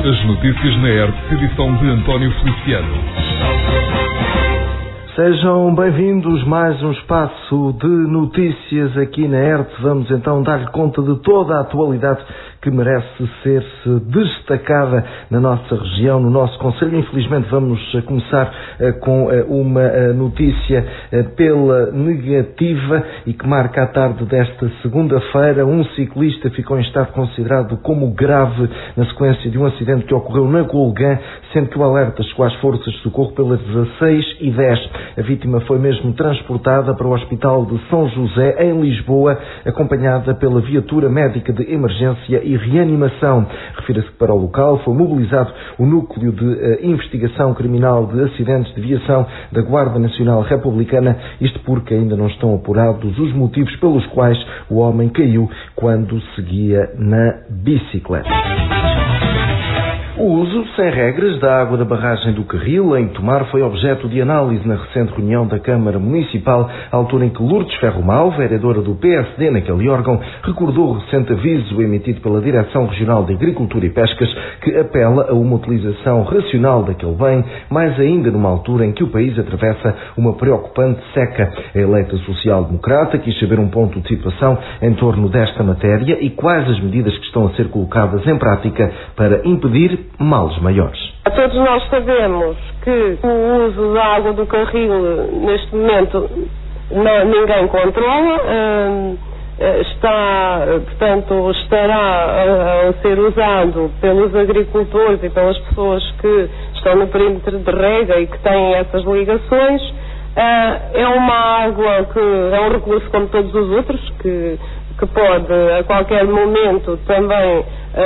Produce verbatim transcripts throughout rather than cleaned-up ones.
As notícias na R T P, edição de António Feliciano. Sejam bem-vindos a mais um espaço de notícias aqui na R T. Vamos então dar-lhe conta de toda a atualidade que merece ser-se destacada na nossa região, no nosso concelho. Infelizmente vamos começar uh, com uh, uma uh, notícia uh, pela negativa e que marca a tarde desta segunda-feira. Um ciclista ficou em estado considerado como grave na sequência de um acidente que ocorreu na Golgã, sendo que o alerta chegou às forças de socorro pelas dezasseis e dez. A vítima foi mesmo transportada para o Hospital de São José, em Lisboa, acompanhada pela viatura médica de emergência e reanimação. Refira-se que para o local foi mobilizado o Núcleo de uh, Investigação Criminal de Acidentes de Viação da Guarda Nacional Republicana, isto porque ainda não estão apurados os motivos pelos quais o homem caiu quando seguia na bicicleta. O uso sem regras da água da barragem do Carril, em Tomar, foi objeto de análise na recente reunião da Câmara Municipal, à altura em que Lourdes Ferromal, vereadora do P S D naquele órgão, recordou o recente aviso emitido pela Direção Regional de Agricultura e Pescas, que apela a uma utilização racional daquele bem, mais ainda numa altura em que o país atravessa uma preocupante seca. A eleita social-democrata quis saber um ponto de situação em torno desta matéria e quais as medidas que estão a ser colocadas em prática para impedir males maiores. Todos nós sabemos que o uso da água do Carril, neste momento, não, ninguém controla. Uh, está, portanto, estará a, a ser usado pelos agricultores e pelas pessoas que estão no perímetro de rega e que têm essas ligações. Uh, é uma água que é um recurso como todos os outros, que que pode a qualquer momento também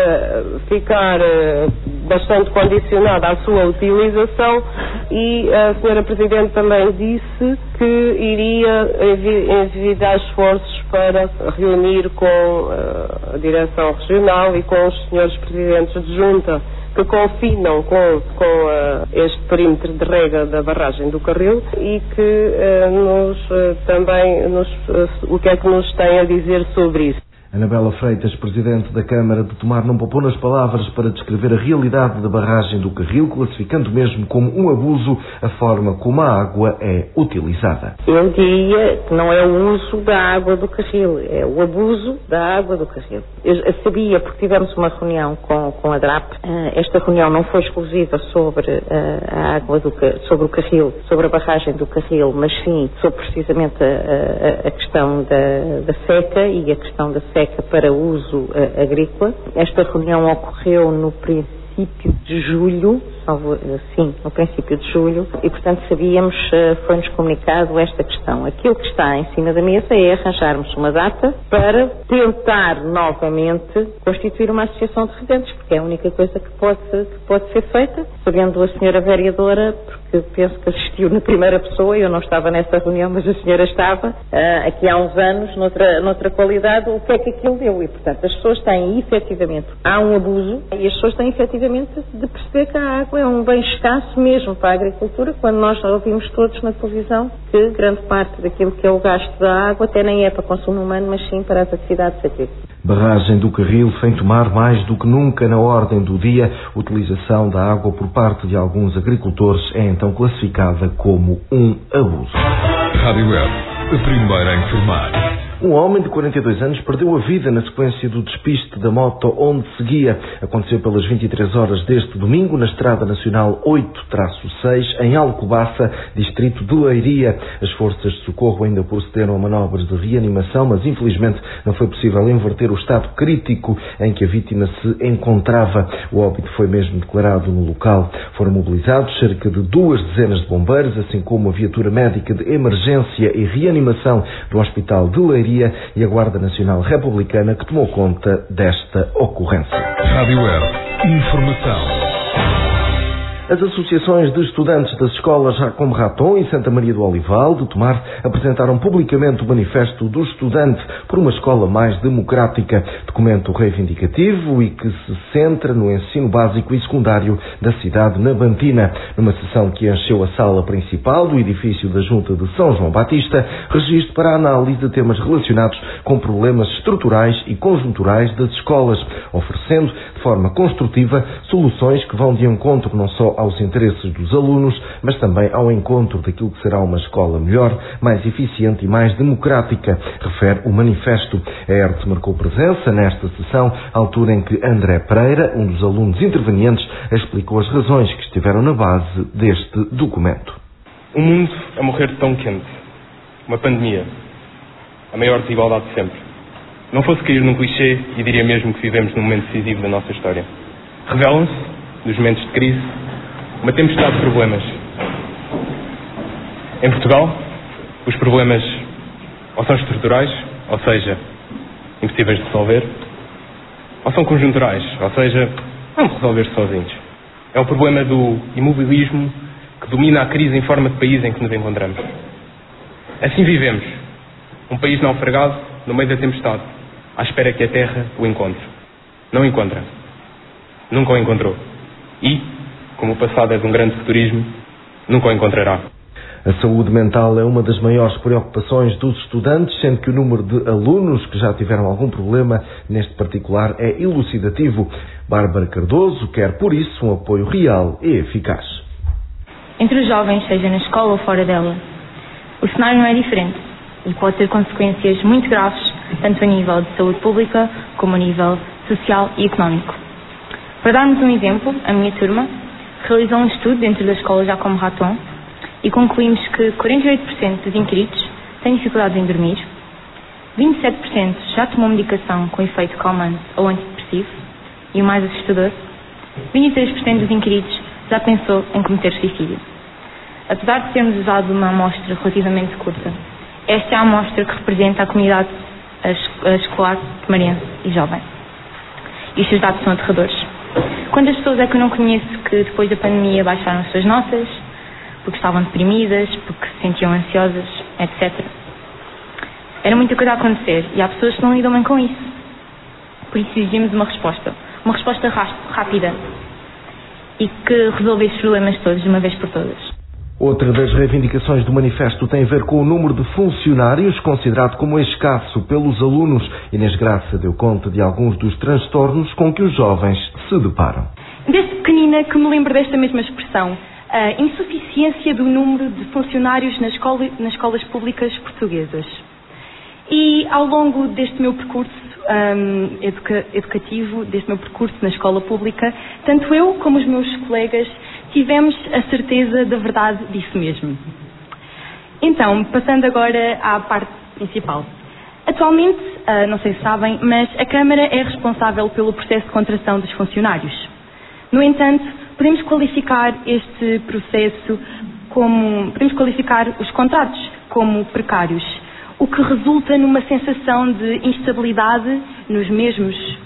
uh, ficar uh, bastante condicionada à sua utilização, e a senhora Presidente também disse que iria enviar esforços para reunir com uh, a Direção Regional e com os senhores Presidentes de Junta que confinam com, com uh, este perímetro de rega da barragem do Carril, e que uh, nos uh, também nos, uh, o que é que nos tem a dizer sobre isso. Anabela Freitas, Presidente da Câmara de Tomar, não poupou nas palavras para descrever a realidade da barragem do Carril, classificando mesmo como um abuso a forma como a água é utilizada. Eu diria que não é o uso da água do Carril, é o abuso da água do Carril. Eu sabia, porque tivemos uma reunião com, com a D R A P, esta reunião não foi exclusiva sobre a água do, sobre o Carril, sobre a barragem do Carril, mas sim sobre precisamente a, a, a questão da, da seca e a questão da seca para uso uh, agrícola. Esta reunião ocorreu no princípio de julho, salvo, uh, sim, no princípio de julho, e portanto sabíamos, uh, foi-nos comunicado esta questão. Aquilo que está em cima da mesa é arranjarmos uma data para tentar novamente constituir uma associação de regantes, porque é a única coisa que pode, que pode ser feita, sabendo a senhora vereadora, que penso que assistiu na primeira pessoa, eu não estava nessa reunião, mas a senhora estava, uh, aqui há uns anos, noutra, noutra qualidade, o que é que aquilo deu. E, portanto, as pessoas têm efetivamente, há um abuso, e as pessoas têm efetivamente de perceber que a água é um bem escasso mesmo para a agricultura, quando nós ouvimos todos na televisão que grande parte daquilo que é o gasto da água até nem é para consumo humano, mas sim para as atividades agrícolas. Barragem do Carril sem tomar mais do que nunca na ordem do dia. Utilização da água por parte de alguns agricultores é então classificada como um abuso. Rádio Web, a primeira a informar. Um homem de quarenta e dois anos perdeu a vida na sequência do despiste da moto onde seguia. Aconteceu pelas vinte e três horas deste domingo na Estrada Nacional oito seis, em Alcobaça, distrito de Leiria. As forças de socorro ainda procederam a manobras de reanimação, mas infelizmente não foi possível inverter o estado crítico em que a vítima se encontrava. O óbito foi mesmo declarado no local. Foram mobilizados cerca de duas dezenas de bombeiros, assim como a viatura médica de emergência e reanimação do Hospital de Leiria e a Guarda Nacional Republicana, que tomou conta desta ocorrência. Rádio Web, informação. As associações de estudantes das escolas Jacome Raton e Santa Maria do Olival de Tomar apresentaram publicamente o Manifesto do Estudante por uma escola mais democrática, documento reivindicativo e que se centra no ensino básico e secundário da cidade nabantina. Numa sessão que encheu a sala principal do edifício da Junta de São João Batista, registro para a análise de temas relacionados com problemas estruturais e conjunturais das escolas, oferecendo de forma construtiva soluções que vão de encontro não só aos interesses dos alunos, mas também ao encontro daquilo que será uma escola melhor, mais eficiente e mais democrática, refere o manifesto. A E R T marcou presença nesta sessão, altura em que André Pereira, um dos alunos intervenientes, explicou as razões que estiveram na base deste documento. O mundo a morrer tão quente. Uma pandemia. A maior desigualdade de sempre. Não fosse cair num clichê e diria mesmo que vivemos num momento decisivo da nossa história. Revelam-se, nos momentos de crise, uma tempestade de problemas. Em Portugal, os problemas ou são estruturais, ou seja, impossíveis de resolver, ou são conjunturais, ou seja, não resolver-se sozinhos. É o problema do imobilismo que domina a crise em forma de país em que nos encontramos. Assim vivemos, um país naufragado no meio da tempestade, à espera que a terra o encontre. Não encontra. Nunca o encontrou. E, como o passado é de um grande futurismo, nunca o encontrará. A saúde mental é uma das maiores preocupações dos estudantes, sendo que o número de alunos que já tiveram algum problema neste particular é elucidativo. Bárbara Cardoso quer, por isso, um apoio real e eficaz. Entre os jovens, seja na escola ou fora dela, o cenário não é diferente e pode ter consequências muito graves, tanto a nível de saúde pública como a nível social e económico. Para darmos um exemplo, a minha turma realizou um estudo dentro da escola Jacome Raton e concluímos que quarenta e oito por cento dos inquiridos têm dificuldades em dormir, vinte e sete por cento já tomou medicação com efeito calmante ou antidepressivo e o mais assustador, vinte e três por cento dos inquiridos já pensou em cometer suicídio. Apesar de termos usado uma amostra relativamente curta, esta é a amostra que representa a comunidade escolar tomarense e jovem. E os seus dados são aterradores. Quantas pessoas é que eu não conheço que depois da pandemia baixaram as suas notas, porque estavam deprimidas, porque se sentiam ansiosas, etcétera. Era muita coisa a acontecer e há pessoas que não lidam bem com isso. Por isso exigimos uma resposta. Uma resposta rápida e que resolve estes problemas todos de uma vez por todas. Outra das reivindicações do manifesto tem a ver com o número de funcionários, considerado como escasso pelos alunos. Inês Graça deu conta de alguns dos transtornos com que os jovens se deparam. Desde pequenina que me lembro desta mesma expressão, a insuficiência do número de funcionários nas, escola, nas escolas públicas portuguesas. E ao longo deste meu percurso um, educa, educativo, deste meu percurso na escola pública, tanto eu como os meus colegas tivemos a certeza da verdade disso mesmo. Então, passando agora à parte principal. Atualmente, uh, não sei se sabem, mas a Câmara é responsável pelo processo de contratação dos funcionários. No entanto, podemos qualificar este processo como, podemos qualificar os contratos como precários, o que resulta numa sensação de instabilidade nos mesmos.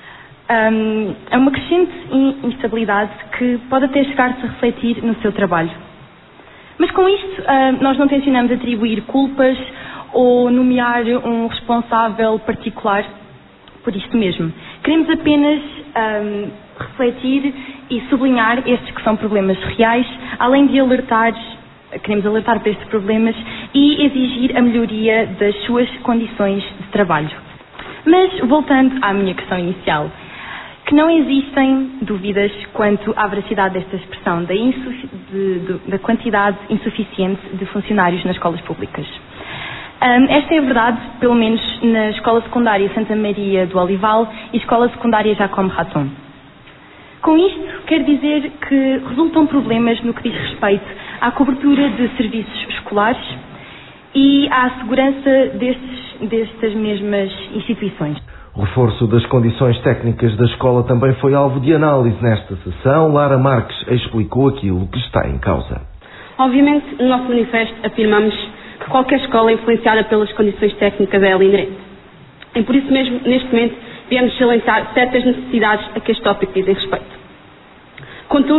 Um, é uma crescente instabilidade que pode até chegar-se a refletir no seu trabalho. Mas com isto, uh, nós não tencionamos atribuir culpas ou nomear um responsável particular por isto mesmo. Queremos apenas um, refletir e sublinhar estes que são problemas reais, além de alertar, queremos alertar para estes problemas e exigir a melhoria das suas condições de trabalho. Mas, voltando à minha questão inicial, que não existem dúvidas quanto à veracidade desta expressão, da, de, de, da quantidade insuficiente de funcionários nas escolas públicas. Um, esta é a verdade, pelo menos na Escola Secundária Santa Maria do Olival e Escola Secundária Jacome Raton. Com isto, quer dizer que resultam problemas no que diz respeito à cobertura de serviços escolares e à segurança destes, destas mesmas instituições. O reforço das condições técnicas da escola também foi alvo de análise nesta sessão. Lara Marques explicou aquilo que está em causa. Obviamente, no nosso manifesto afirmamos que qualquer escola é influenciada pelas condições técnicas a ela inerente. E por isso mesmo, neste momento, viemos salientar certas necessidades a que este tópico dizem respeito. Contudo,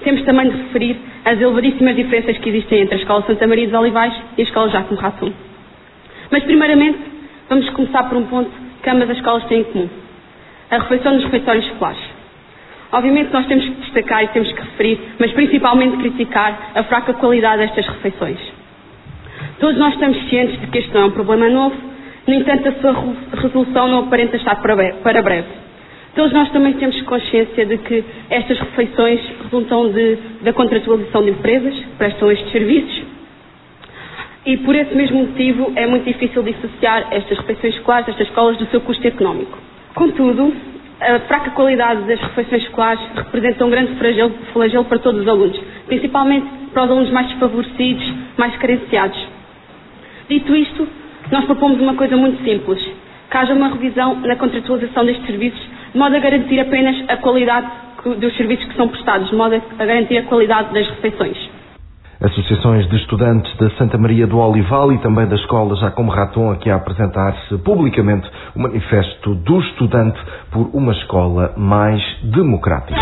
temos também de referir as elevadíssimas diferenças que existem entre a Escola Santa Maria dos Olivais e a Escola Giacomo Ratum. Mas, primeiramente, vamos começar por um ponto que ambas as escolas têm em comum: a refeição nos refeitórios escolares. Obviamente nós temos que destacar e temos que referir, mas principalmente criticar a fraca qualidade destas refeições. Todos nós estamos cientes de que este não é um problema novo, no entanto a sua resolução não aparenta estar para breve. Todos nós também temos consciência de que estas refeições resultam de, da contratualização de empresas que prestam estes serviços e por esse mesmo motivo é muito difícil dissociar estas refeições escolares, estas escolas, do seu custo económico. Contudo, a fraca qualidade das refeições escolares representa um grande flagelo, flagelo para todos os alunos, principalmente para os alunos mais desfavorecidos, mais carenciados. Dito isto, nós propomos uma coisa muito simples: que haja uma revisão na contratualização destes serviços, de modo a garantir apenas a qualidade dos serviços que são prestados, de modo a garantir a qualidade das refeições. Associações de estudantes da Santa Maria do Olival e também da Escola Giacomo Ratum aqui a apresentar-se publicamente o manifesto do estudante por uma escola mais democrática.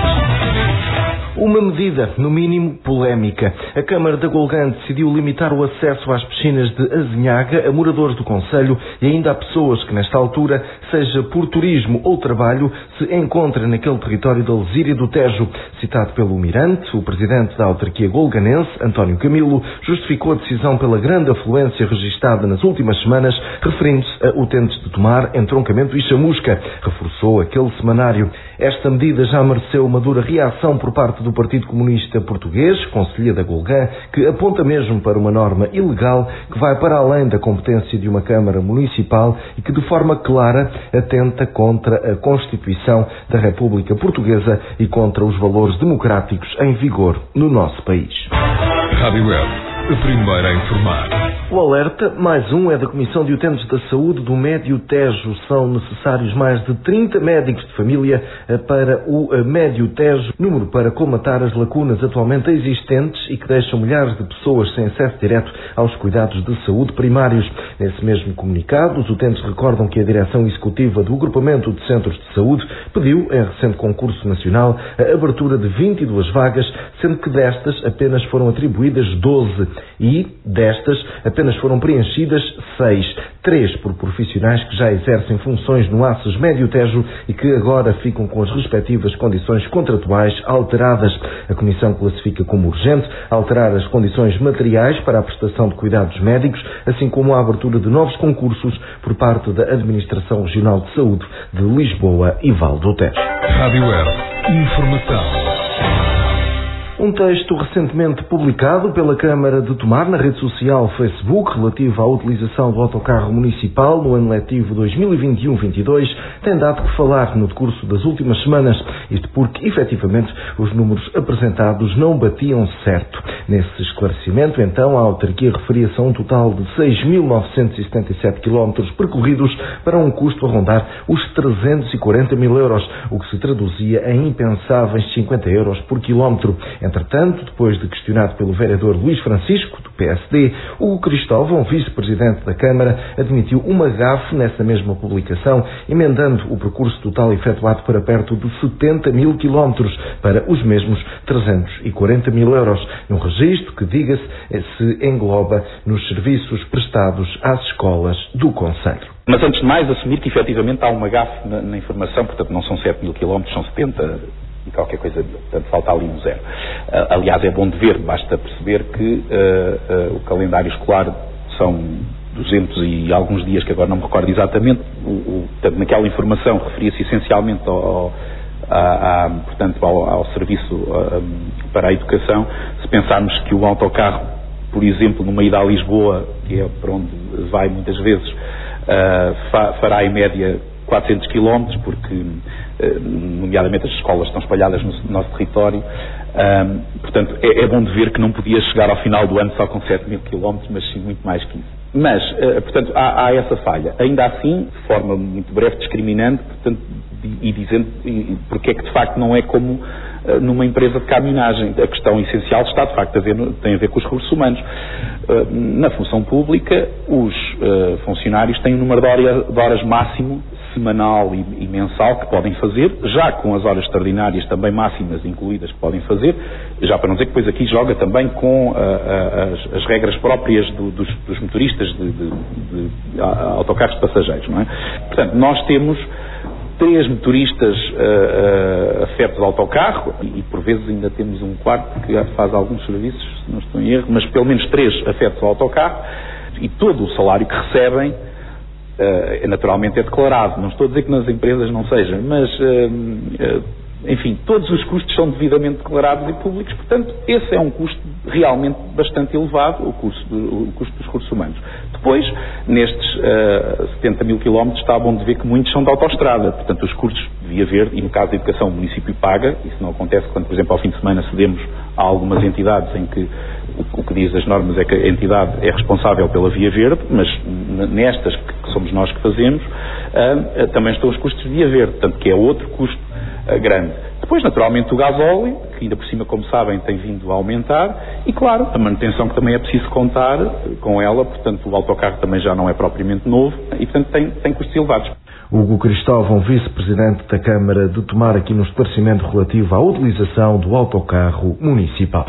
Uma medida, no mínimo, polémica. A Câmara da Golgã decidiu limitar o acesso às piscinas de Azinhaga a moradores do concelho e ainda a pessoas que, nesta altura, seja por turismo ou trabalho, se encontrem naquele território da Lesíria do Tejo. Citado pelo Mirante, o presidente da autarquia golganense, António Camilo, justificou a decisão pela grande afluência registada nas últimas semanas, referindo-se a utentes de Tomar, Entroncamento e Chamusca. Reforçou aquele semanário. Esta medida já mereceu uma dura reação por parte do Partido Comunista Português, Conselhia da Golgã, que aponta mesmo para uma norma ilegal que vai para além da competência de uma Câmara Municipal e que de forma clara atenta contra a Constituição da República Portuguesa e contra os valores democráticos em vigor no nosso país. Rádio Web, a primeira a informar. O alerta, mais um, é da Comissão de Utentes da Saúde do Médio Tejo. São necessários mais de trinta médicos de família para o Médio Tejo, número para colmatar as lacunas atualmente existentes e que deixam milhares de pessoas sem acesso direto aos cuidados de saúde primários. Nesse mesmo comunicado, os utentes recordam que a direção executiva do Agrupamento de Centros de Saúde pediu, em recente concurso nacional, a abertura de vinte e duas vagas, sendo que destas apenas foram atribuídas doze e, destas, apenas Apenas foram preenchidas seis, três por profissionais que já exercem funções no A C E S Médio Tejo e que agora ficam com as respectivas condições contratuais alteradas. A Comissão classifica como urgente alterar as condições materiais para a prestação de cuidados médicos, assim como a abertura de novos concursos por parte da Administração Regional de Saúde de Lisboa e Val do Tejo. Rádio Web, informação. Um texto recentemente publicado pela Câmara de Tomar na rede social Facebook relativo à utilização do autocarro municipal no ano letivo dois mil e vinte e um vinte e dois tem dado que falar no decurso das últimas semanas, isto porque, efetivamente, os números apresentados não batiam certo. Nesse esclarecimento, então, a autarquia referia-se a um total de seis mil novecentos e setenta e sete quilómetros percorridos para um custo a rondar os trezentos e quarenta mil euros, o que se traduzia em impensáveis cinquenta euros por quilómetro. Entretanto, depois de questionado pelo vereador Luís Francisco, do P S D, Hugo Cristóvão, vice-presidente da Câmara, admitiu uma gafe nessa mesma publicação, emendando o percurso total efetuado para perto de setenta mil quilómetros, para os mesmos trezentos e quarenta mil euros, num registro que, diga-se, se engloba nos serviços prestados às escolas do concelho. Mas antes de mais, assumir que efetivamente há uma gafe na, na informação, portanto não são sete mil quilómetros, são setenta e qualquer coisa, portanto falta ali um zero. Uh, aliás, é bom de ver, basta perceber que uh, uh, o calendário escolar são duzentos e alguns dias, que agora não me recordo exatamente. O, o, portanto, naquela informação referia-se essencialmente ao, ao, a, a, portanto, ao, ao serviço uh, para a educação. Se pensarmos que o autocarro, por exemplo, numa ida a Lisboa, que é para onde vai muitas vezes, uh, fa, fará em média quatrocentos quilómetros, porque nomeadamente as escolas estão espalhadas no nosso território. Um, portanto, é, é bom de ver que não podia chegar ao final do ano só com sete mil quilómetros, mas sim muito mais que isso. Mas, uh, portanto, há, há essa falha. Ainda assim, de forma muito breve, discriminando, portanto, e, e dizendo e, porque é que de facto não é como uh, numa empresa de caminhagem. A questão essencial está de facto a ver, tem a ver com os recursos humanos. Uh, na função pública, os uh, funcionários têm um número de, hora, de horas máximo semanal e, e mensal que podem fazer, já com as horas extraordinárias também máximas incluídas que podem fazer, já para não dizer que depois aqui joga também com uh, uh, as, as regras próprias do, dos, dos motoristas de, de, de, de autocarros de passageiros, não é? Portanto, nós temos três motoristas uh, uh, afetos ao autocarro e, e por vezes ainda temos um quarto que faz alguns serviços, se não estou em erro, mas pelo menos três afetos ao autocarro e todo o salário que recebem uh, naturalmente é declarado. Não estou a dizer que nas empresas não seja, mas uh, uh, enfim, todos os custos são devidamente declarados e públicos, portanto, esse é um custo realmente bastante elevado, o custo, do, o custo dos recursos humanos. Depois, nestes uh, setenta mil quilómetros, está bom de ver que muitos são de autoestrada, portanto, os custos de via verde, e no caso da educação, o município paga, isso não acontece quando, por exemplo, ao fim de semana cedemos a algumas entidades em que o, o que diz as normas é que a entidade é responsável pela via verde, mas nestas que somos nós que fazemos, uh, uh, também estão os custos de via verde, portanto, que é outro custo grande. Depois, naturalmente, o gasóleo, que ainda por cima, como sabem, tem vindo a aumentar, e claro, a manutenção que também é preciso contar com ela, portanto, o autocarro também já não é propriamente novo, e portanto tem, tem custos elevados. Hugo Cristóvão, vice-presidente da Câmara de Tomar, aqui no esclarecimento relativo à utilização do autocarro municipal.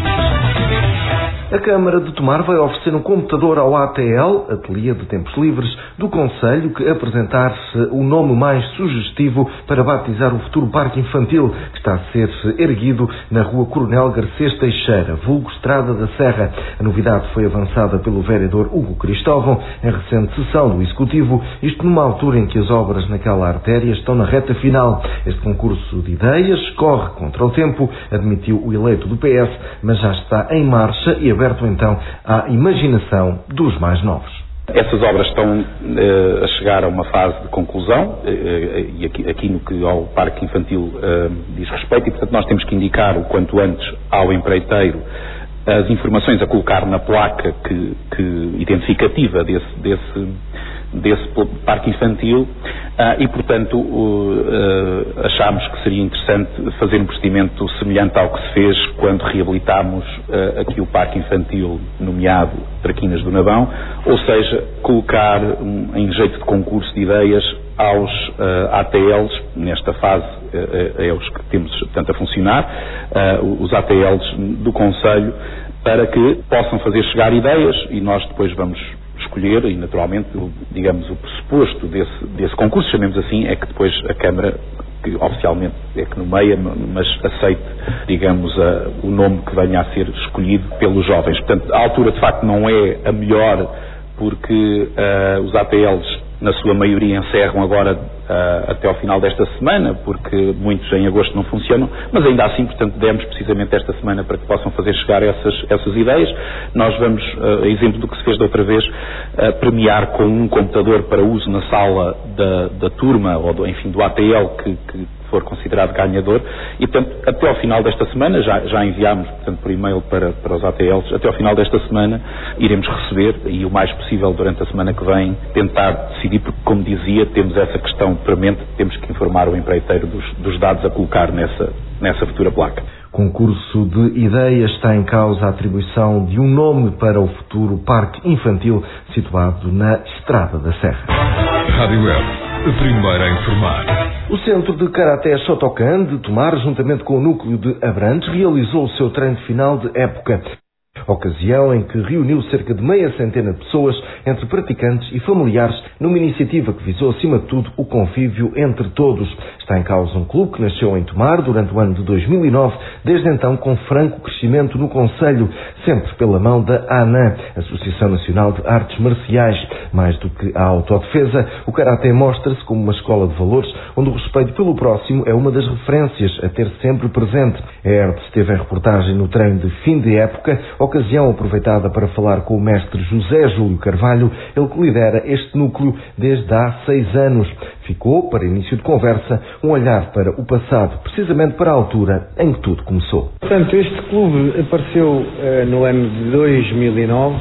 A Câmara de Tomar vai oferecer um computador ao A T L, Ateliê de Tempos Livres, do Concelho, que apresentar-se o nome mais sugestivo para batizar o futuro parque infantil, que está a ser erguido na rua Coronel Garcês Teixeira, vulgo Estrada da Serra. A novidade foi avançada pelo vereador Hugo Cristóvão em recente sessão do Executivo, isto numa altura em que as obras naquela artéria estão na reta final. Este concurso de ideias corre contra o tempo, admitiu o eleito do P S, mas já está em marcha e aberto então à imaginação dos mais novos. Essas obras estão uh, a chegar a uma fase de conclusão, uh, e aqui, aqui no que ao parque infantil uh, diz respeito, e portanto nós temos que indicar o quanto antes ao empreiteiro as informações a colocar na placa que, que identificativa desse, desse, desse parque infantil, uh, e portanto uh, uh, achámos que seria interessante fazer um procedimento semelhante ao que se fez quando reabilitámos uh, aqui o parque infantil nomeado Traquinas do Navão, ou seja, colocar um, em jeito de concurso de ideias aos uh, A T Ls, nesta fase uh, é os que temos portanto a funcionar, uh, os A T Ls do Concelho, para que possam fazer chegar ideias e nós depois vamos escolher, e naturalmente, digamos, o pressuposto desse, desse concurso, chamemos assim, é que depois a Câmara, que oficialmente é que nomeia, mas aceite, digamos, a, o nome que venha a ser escolhido pelos jovens. Portanto, a altura de facto não é a melhor, porque uh, os A T Ls na sua maioria encerram agora uh, até ao final desta semana, porque muitos em agosto não funcionam, mas ainda assim, portanto, demos precisamente esta semana para que possam fazer chegar essas, essas ideias. Nós vamos, uh, a exemplo do que se fez da outra vez, uh, premiar com um computador para uso na sala da, da turma, ou do, enfim, do A T L que, que for considerado ganhador, e portanto, até ao final desta semana, já, já enviámos, portanto, por e-mail para, para os A T Ls, até ao final desta semana iremos receber, e o mais possível durante a semana que vem, tentar decidir, porque, como dizia, temos essa questão premente, temos que informar o empreiteiro dos, dos dados a colocar nessa, nessa futura placa. Concurso de ideias, está em causa a atribuição de um nome para o futuro parque infantil situado na Estrada da Serra. Rádio Web, a primeira a informar. O Centro de Karaté Shotokan de Tomar, juntamente com o núcleo de Abrantes, realizou o seu treino final de época. Ocasião em que reuniu cerca de meia centena de pessoas, entre praticantes e familiares, numa iniciativa que visou, acima de tudo, o convívio entre todos. Está em causa um clube que nasceu em Tomar durante o ano de dois mil e nove, desde então com franco crescimento no Concelho, sempre pela mão da ANAM, Associação Nacional de Artes Marciais. Mais do que a autodefesa, o Karaté mostra-se como uma escola de valores, onde o respeito pelo próximo é uma das referências a ter sempre presente. A E R T esteve em reportagem no treino de fim de época, ocasião aproveitada para falar com o mestre José Júlio Carvalho, ele que lidera este núcleo desde há seis anos. Ficou, para início de conversa, um olhar para o passado, precisamente para a altura em que tudo começou. Portanto, este clube apareceu uh, no ano de dois mil e nove,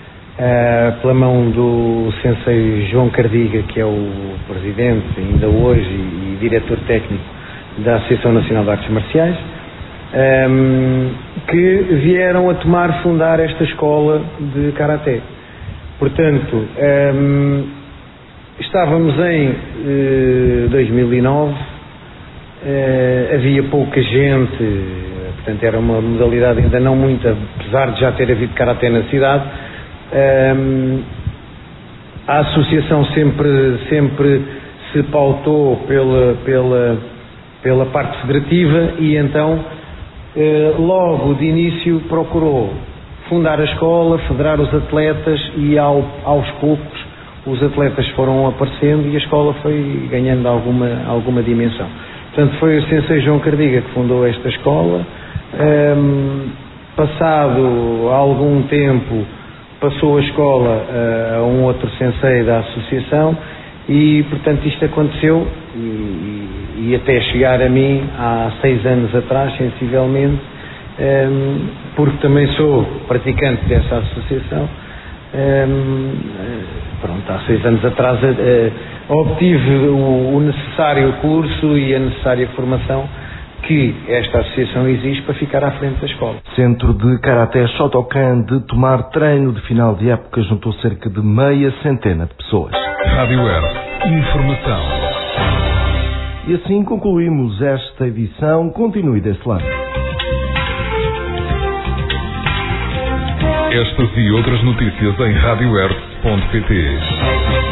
uh, pela mão do sensei João Cardiga, que é o presidente, ainda hoje, e, e diretor técnico da Associação Nacional de Artes Marciais, Um, que vieram a Tomar fundar esta escola de Karaté. Portanto, um, estávamos em eh, dois mil e nove, eh, havia pouca gente, portanto era uma modalidade ainda não muito, apesar de já ter havido karatê na cidade. Eh, a associação sempre, sempre se pautou pela, pela, pela parte federativa e então eh, logo de início procurou fundar a escola, federar os atletas e ao, aos poucos os atletas foram aparecendo e a escola foi ganhando alguma, alguma dimensão. Portanto, foi o sensei João Cardiga que fundou esta escola. Um, passado algum tempo, passou a escola a um outro sensei da associação e, portanto, isto aconteceu e, e, e até chegar a mim há seis anos atrás, sensivelmente, um, porque também sou praticante dessa associação. Um, pronto, há seis anos atrás uh, obtive o, o necessário curso e a necessária formação que esta associação exige para ficar à frente da escola. Centro de Karaté Shotokan de Tomar, treino de final de época, juntou cerca de meia centena de pessoas. Rádio Earth, informação. E assim concluímos esta edição. Continue desse lado. Estas e outras notícias em rádio earth ponto pt.